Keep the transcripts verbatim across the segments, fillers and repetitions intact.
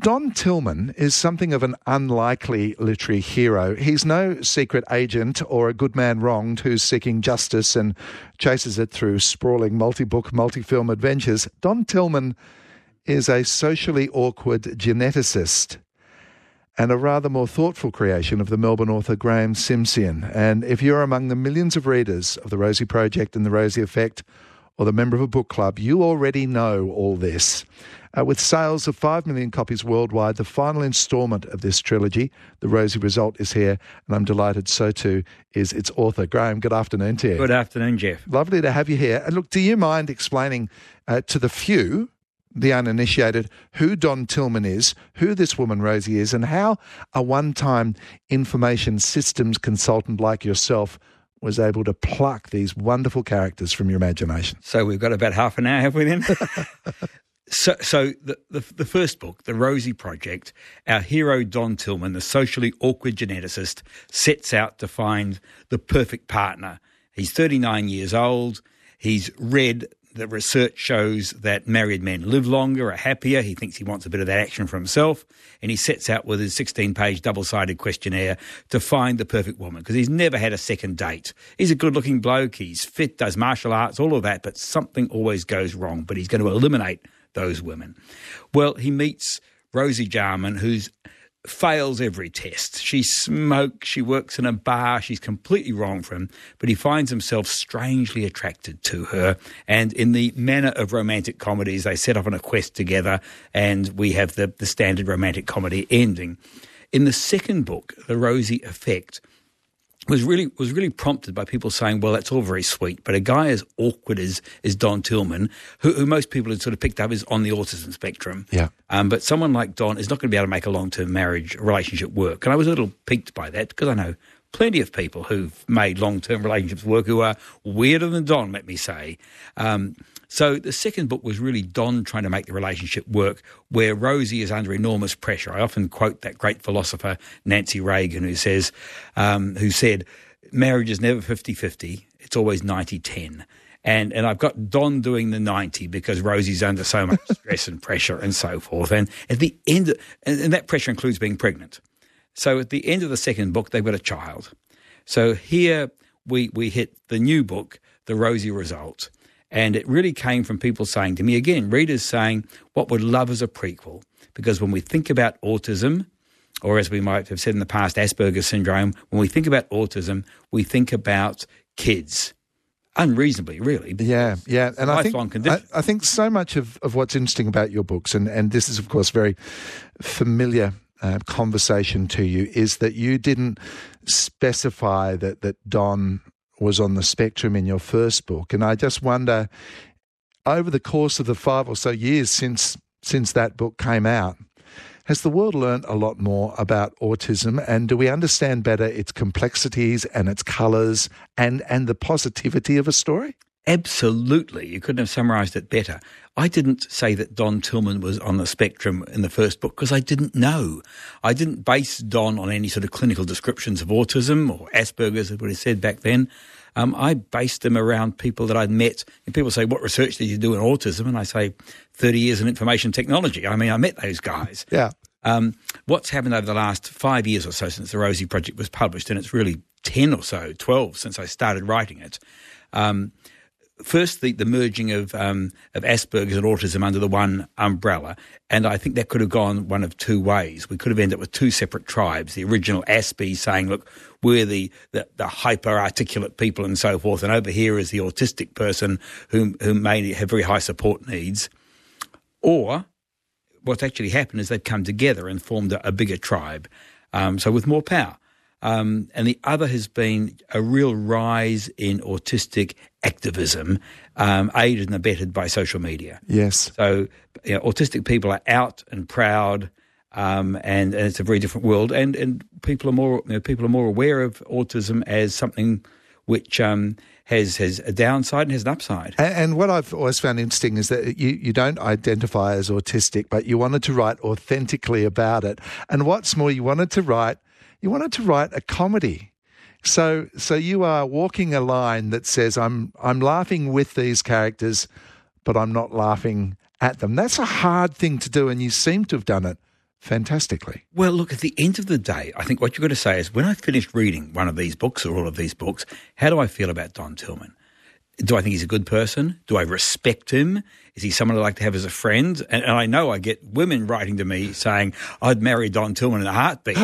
Don Tillman is something of an unlikely literary hero. He's no secret agent or a good man wronged who's seeking justice and chases it through sprawling multi-book, multi-film adventures. Don Tillman is a socially awkward geneticist and a rather more thoughtful creation of the Melbourne author Graeme Simsion. And if you're among the millions of readers of The Rosie Project and The Rosie Effect, or the member of a book club, you already know all this. Uh, with sales of five million copies worldwide, the final instalment of this trilogy, The Rosie Result, is here, and I'm delighted so too is its author. Graeme, good afternoon to you. Good afternoon, Jeff. Lovely to have you here. And look, do you mind explaining uh, to the few, the uninitiated, who Don Tillman is, who this woman Rosie is, and how a one-time information systems consultant like yourself was able to pluck these wonderful characters from your imagination? So we've got about half an hour, have we then? so so the, the the first book, The Rosie Project, our hero Don Tillman, the socially awkward geneticist, sets out to find the perfect partner. He's thirty-nine years old. He's read the research shows that married men live longer, are happier. He thinks he wants a bit of that action for himself, and he sets out with his sixteen-page double-sided questionnaire to find the perfect woman, because he's never had a second date. He's a good-looking bloke, he's fit, does martial arts, all of that, but something always goes wrong, but he's going to eliminate those women. Well, he meets Rosie Jarman, who's fails every test. She smokes, she works in a bar, she's completely wrong for him, but he finds himself strangely attracted to her. And in the manner of romantic comedies, they set off on a quest together, and we have the, the standard romantic comedy ending. In the second book, The Rosie Effect, was really was really prompted by people saying, well, that's all very sweet, but a guy as awkward as, as Don Tillman, who, who most people had sort of picked up is on the autism spectrum. Yeah. Um, but someone like Don is not going to be able to make a long-term marriage relationship work. And I was a little piqued by that, because I know plenty of people who've made long-term relationships work who are weirder than Don, let me say. Um, so the second book was really Don trying to make the relationship work, where Rosie is under enormous pressure. I often quote that great philosopher Nancy Reagan, who says, um, who said, marriage is never fifty-fifty, it's always ninety-ten. And and I've got Don doing the ninety because Rosie's under so much stress and pressure and so forth. And at the end, of, and, and that pressure includes being pregnant. So at the end of the second book, they've got a child. So here we we hit the new book, The Rosie Result. And it really came from people saying to me, again, readers saying, what would love as a prequel? Because when we think about autism, or as we might have said in the past, Asperger's syndrome, when we think about autism, we think about kids. Unreasonably, really. Yeah, yeah. And I think, I, I think so much of, of what's interesting about your books, and, and this is, of course, very familiar uh, conversation to you, is that you didn't specify that, that Don was on the spectrum in your first book. And I just wonder, over the course of the five or so years since since that book came out, has the world learnt a lot more about autism, and do we understand better its complexities and its colours and, and the positivity of a story? Absolutely. You couldn't have summarised it better. I didn't say that Don Tillman was on the spectrum in the first book because I didn't know. I didn't base Don on any sort of clinical descriptions of autism or Asperger's, as we said back then. Um, I based them around people that I'd met. And people say, what research did you do in autism? And I say, thirty years in information technology. I mean, I met those guys. Yeah. Um, what's happened over the last five years or so since the Rosie Project was published, and it's really ten or so, twelve since I started writing it. Um, First, the, the merging of um, of Asperger's and autism under the one umbrella, and I think that could have gone one of two ways. We could have ended up with two separate tribes, the original Aspie saying, look, we're the, the, the hyper-articulate people and so forth, and over here is the autistic person who, who may have very high support needs. Or what's actually happened is they've come together and formed a, a bigger tribe, um, so with more power. Um, and the other has been a real rise in autistic activism, um, aided and abetted by social media. Yes. So you know, autistic people are out and proud, um, and, and it's a very different world. And, and people are more you know, people are more aware of autism as something which um, has has a downside and has an upside. And, and what I've always found interesting is that you, you don't identify as autistic, but you wanted to write authentically about it. And what's more, you wanted to write you wanted to write a comedy. So so you are walking a line that says, I'm I'm laughing with these characters, but I'm not laughing at them. That's a hard thing to do, and you seem to have done it fantastically. Well, look, at the end of the day, I think what you've got to say is, when I finished reading one of these books or all of these books, how do I feel about Don Tillman? Do I think he's a good person? Do I respect him? Is he someone I'd like to have as a friend? And, and I know I get women writing to me saying, I'd marry Don Tillman in a heartbeat.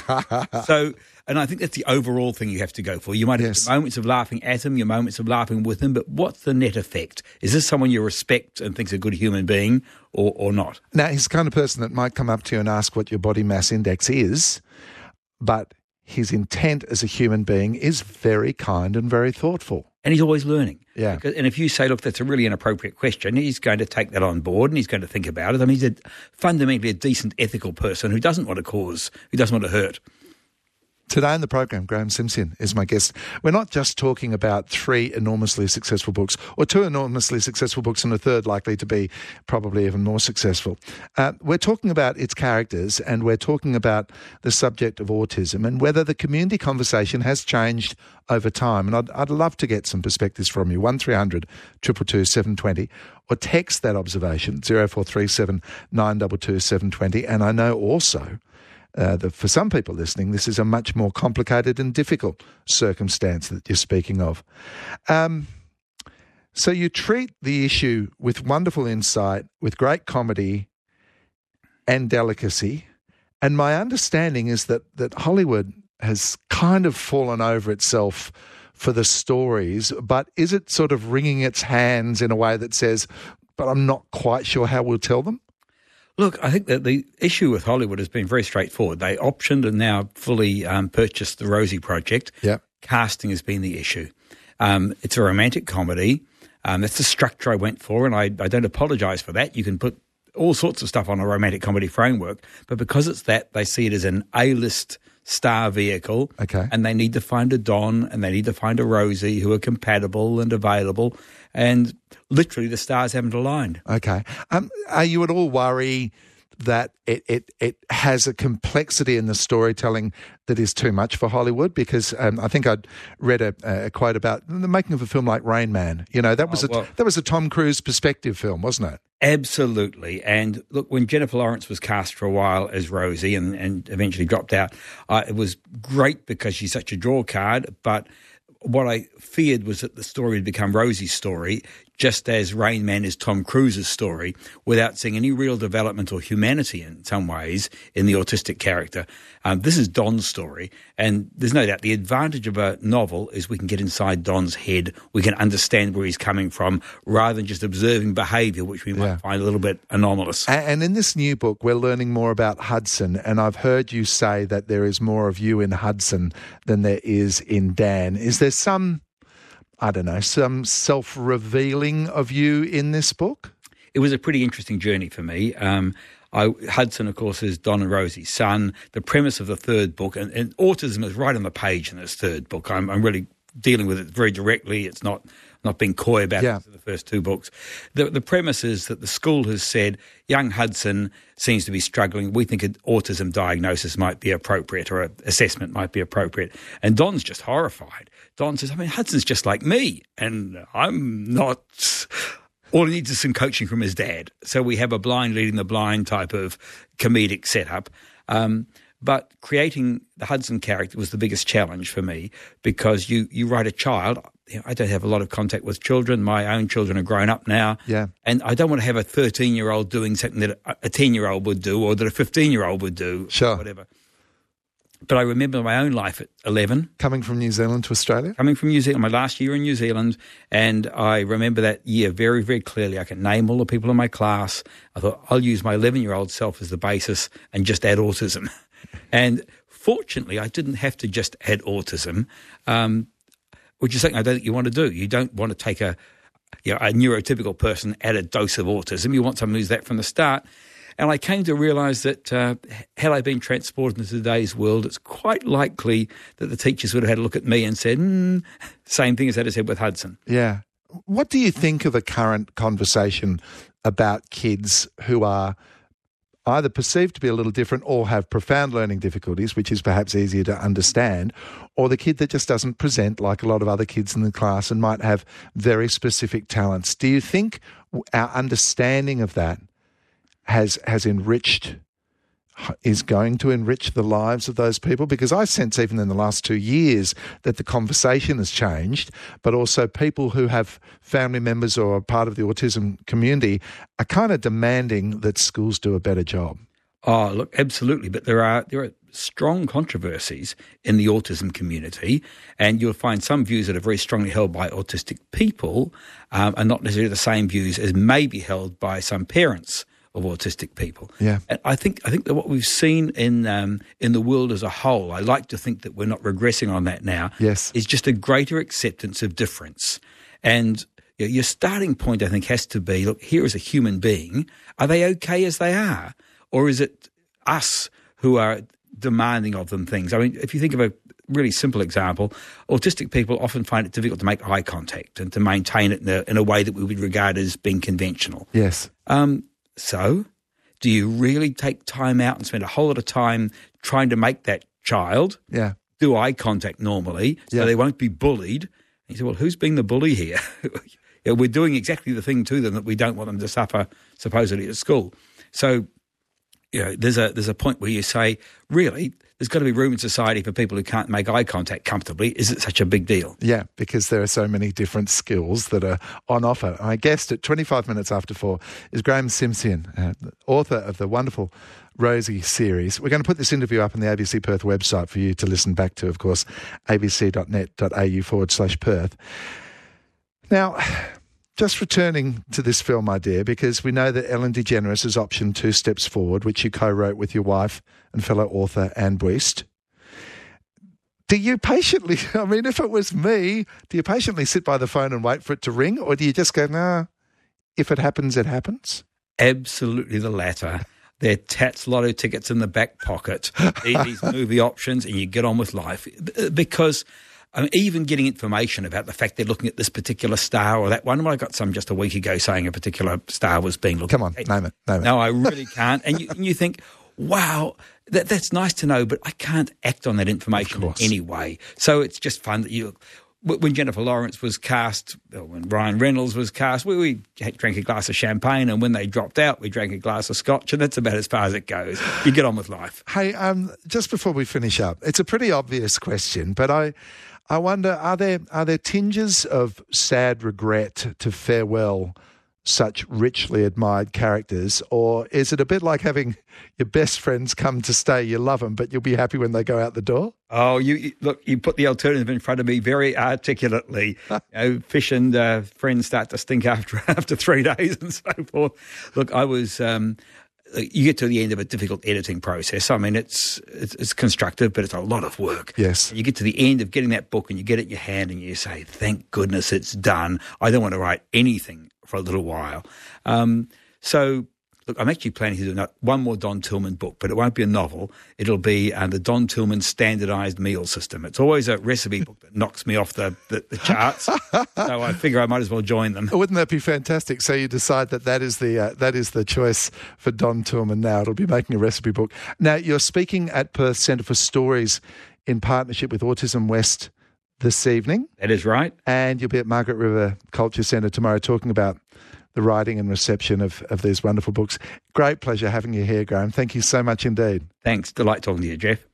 So, and I think that's the overall thing you have to go for. You might have Yes. your moments of laughing at him, your moments of laughing with him, but what's the net effect? Is this someone you respect and think's a good human being or, or not? Now, he's the kind of person that might come up to you and ask what your body mass index is, but his intent as a human being is very kind and very thoughtful. And he's always learning. Yeah. Because, and if you say, look, that's a really inappropriate question, he's going to take that on board and he's going to think about it. I mean, he's a, fundamentally a decent, ethical person who doesn't want to cause, who doesn't want to hurt. Today on the program, Graham Simpson is my guest. We're not just talking about three enormously successful books, or two enormously successful books and a third likely to be probably even more successful. Uh, we're talking about its characters, and we're talking about the subject of autism and whether the community conversation has changed over time. And I'd, I'd love to get some perspectives from you. one three hundred two two two seven two zero, or text that observation, zero four three seven nine two two seven two zero. And I know also Uh, that for some people listening, this is a much more complicated and difficult circumstance that you're speaking of. Um, so you treat the issue with wonderful insight, with great comedy and delicacy. And my understanding is that, that Hollywood has kind of fallen over itself for the stories, but is it sort of wringing its hands in a way that says, but I'm not quite sure how we'll tell them? Look, I think that the issue with Hollywood has been very straightforward. They optioned and now fully um, purchased the Rosie Project. Yep. Casting has been the issue. Um, it's a romantic comedy. Um, that's the structure I went for, and I, I don't apologise for that. You can put all sorts of stuff on a romantic comedy framework, but because it's that, they see it as an A-list star vehicle, Okay. and they need to find a Don and they need to find a Rosie who are compatible and available, and literally the stars haven't aligned. Okay. Um, are you at all worried that it, it, it has a complexity in the storytelling that is too much for Hollywood? Because um, I think I'd read a, a quote about the making of a film like Rain Man. You know, that was Oh, a well. that was a Tom Cruise perspective film, wasn't it? Absolutely. And look, when Jennifer Lawrence was cast for a while as Rosie and, and eventually dropped out, uh, it was great because she's such a draw card. But what I feared was that the story would become Rosie's story, just as Rain Man is Tom Cruise's story, without seeing any real development or humanity in some ways in the autistic character. Um, this is Don's story, and there's no doubt the advantage of a novel is we can get inside Don's head, we can understand where he's coming from, rather than just observing behaviour, which we might Yeah. find a little bit anomalous. A- And in this new book, we're learning more about Hudson, and I've heard you say that there is more of you in Hudson than there is in Dan. Is there some, I don't know, some self-revealing of you in this book? It was a pretty interesting journey for me. Um, I, Hudson, of course, is Don and Rosie's son. The premise of the third book, and, and autism is right on the page in this third book. I'm, I'm really dealing with it very directly. It's not not being coy about Yeah. it in the first two books. The, the premise is that the school has said, young Hudson seems to be struggling. We think an autism diagnosis might be appropriate or an assessment might be appropriate. And Don's just horrified. Don says, I mean, Hudson's just like me, and I'm not... All he needs is some coaching from his dad. So we have a blind leading the blind type of comedic setup. Um, but creating the Hudson character was the biggest challenge for me, because you, you write a child. You know, I don't have a lot of contact with children. My own children are grown up now. Yeah. And I don't want to have a thirteen-year-old doing something that a ten-year-old would do or that a fifteen-year-old would do. Sure. Or whatever. But I remember my own life at eleven. Coming from New Zealand to Australia? Coming from New Zealand, my last year in New Zealand, and I remember that year very, very clearly. I can name all the people in my class. I thought, I'll use my eleven-year-old self as the basis and just add autism. And fortunately, I didn't have to just add autism, um, which is something I don't think you want to do. You don't want to take a, you know, a neurotypical person, add a dose of autism. You want someone who's that from the start. And I came to realise that uh, had I been transported into today's world, it's quite likely that the teachers would have had a look at me and said, mm, same thing as I said with Hudson. Yeah. What do you think of the current conversation about kids who are either perceived to be a little different or have profound learning difficulties, which is perhaps easier to understand, or the kid that just doesn't present like a lot of other kids in the class and might have very specific talents? Do you think our understanding of that has has enriched is going to enrich the lives of those people? Because I sense even in the last two years that the conversation has changed, but also people who have family members or are part of the autism community are kind of demanding that schools do a better job. Oh, look, absolutely. But there are there are strong controversies in the autism community, and you'll find some views that are very strongly held by autistic people um, are not necessarily the same views as may be held by some parents of autistic people. Yeah, and I think I think that what we've seen in um, in the world as a whole, I like to think that we're not regressing on that now. Yes, is just a greater acceptance of difference. And your starting point, I think, has to be: look, here is a human being. Are they okay as they are? Or is it us who are demanding of them things? I mean, if you think of a really simple example, autistic people often find it difficult to make eye contact and to maintain it in a, in a way that we would regard as being conventional. Yes. Um, so do you really take time out and spend a whole lot of time trying to make that child yeah. do eye contact normally so yeah. they won't be bullied? And you say, well, who's being the bully here? Yeah, we're doing exactly the thing to them that we don't want them to suffer supposedly at school. So, you know, there's a there's a point where you say, really, there's got to be room in society for people who can't make eye contact comfortably. Is it such a big deal? Yeah, because there are so many different skills that are on offer. My guest at twenty-five minutes after four is Graeme Simsion, uh, author of the wonderful Rosie series. We're going to put this interview up on the A B C Perth website for you to listen back to, of course, abc.net.au forward slash Perth. Now, just returning to this film idea, because we know that Ellen DeGeneres has optioned Two Steps Forward, which you co-wrote with your wife and fellow author Anne Buist. Do you patiently, I mean, if it was me, do you patiently sit by the phone and wait for it to ring, or do you just go, nah, if it happens, it happens? Absolutely the latter. There are Tats Lotto tickets in the back pocket, these movie options, and you get on with life. Because I mean, even getting information about the fact they're looking at this particular star or that one. Well, I got some just a week ago saying a particular star was being looked at. Come on, name it, name it. No, I really can't. And you, and you think, wow, that, that's nice to know, but I can't act on that information in any way. So it's just fun that you... When Jennifer Lawrence was cast, when Ryan Reynolds was cast, we, we drank a glass of champagne, and when they dropped out, we drank a glass of scotch, and that's about as far as it goes. You get on with life. Hey, um, just before we finish up, it's a pretty obvious question, but I... I wonder, are there are there tinges of sad regret to farewell such richly admired characters, or is it a bit like having your best friends come to stay? You love them, but you'll be happy when they go out the door? Oh, you, you look, you put the alternative in front of me very articulately. You know, fish and uh, friends start to stink after after three days and so forth. Look, I was... Um, you get to the end of a difficult editing process. I mean, it's, it's it's constructive, but it's a lot of work. Yes. You get to the end of getting that book and you get it in your hand and you say, thank goodness it's done. I don't want to write anything for a little while. Um, so, look, I'm actually planning to do one more Don Tillman book, but it won't be a novel. It'll be uh, the Don Tillman Standardized Meal System. It's always a recipe book that knocks me off the, the, the charts, so I figure I might as well join them. Wouldn't that be fantastic? So you decide that that is the uh, that is the choice for Don Tillman now. It'll be making a recipe book. Now, you're speaking at Perth Centre for Stories in partnership with Autism West this evening. That is right. And you'll be at Margaret River Culture Centre tomorrow talking about the writing and reception of, of these wonderful books. Great pleasure having you here, Graeme. Thank you so much indeed. Thanks. Delight talking to you, Jeff.